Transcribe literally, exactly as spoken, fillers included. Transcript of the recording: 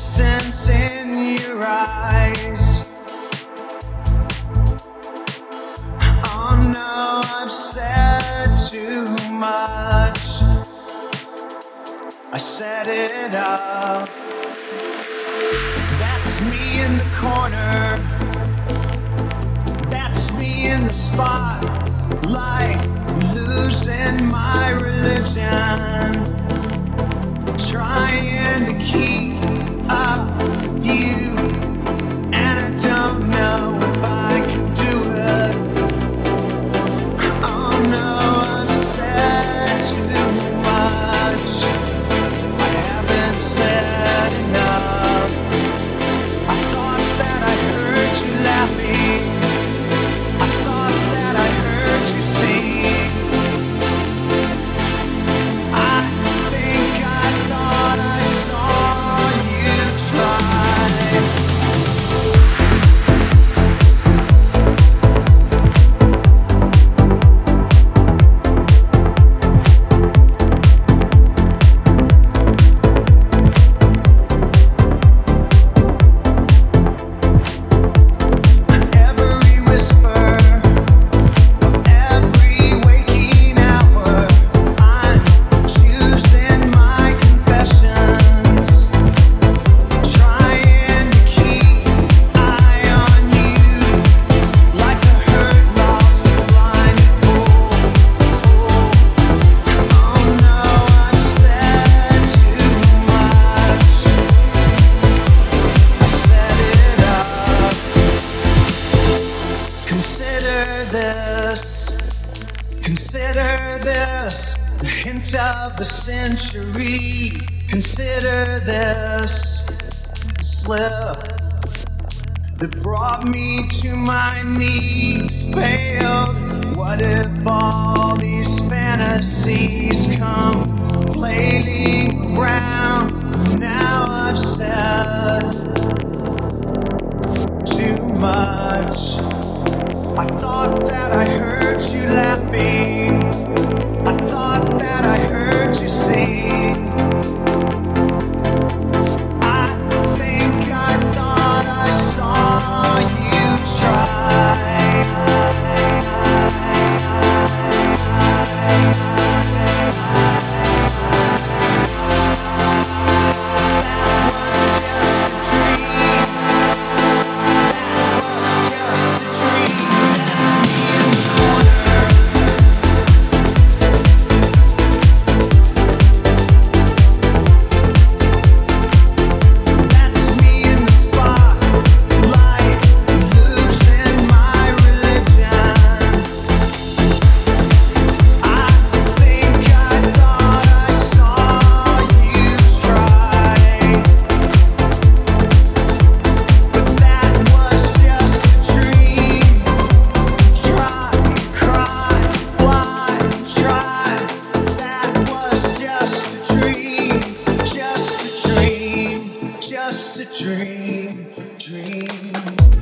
distance in your eyes. Oh no, I've said too much. I set it up. That's me in the corner. That's me in the spotlight, losing my religion, trying to keep up you, and I don't know if I can do it. Oh no, I've said too much. I haven't said enough. I thought that I heard you laughing. I thought that I heard you sing. I think I thought I saw you try. Every whisper of every waking hour, I'm choosing my confessions, trying to keep eye on you, like a hurt, lost, blinded fool. Oh no, I've said too much. I set it up. Consider this, consider this, the hint of the century. Consider this, the slip that brought me to my knees, paled. What if all these fantasies come flailing around? Now I've said too much. I thought that I heard you laughing. I thought that I heard you sing. I think I thought I saw you try. That was just a dream. That was just a dream. That's me in the corner. That's me in the spotlight, losing my religion. I think I thought I saw you try, but that was just a dream. Try, cry, fly, try. That was just a dream, just a dream, just a dream, dream.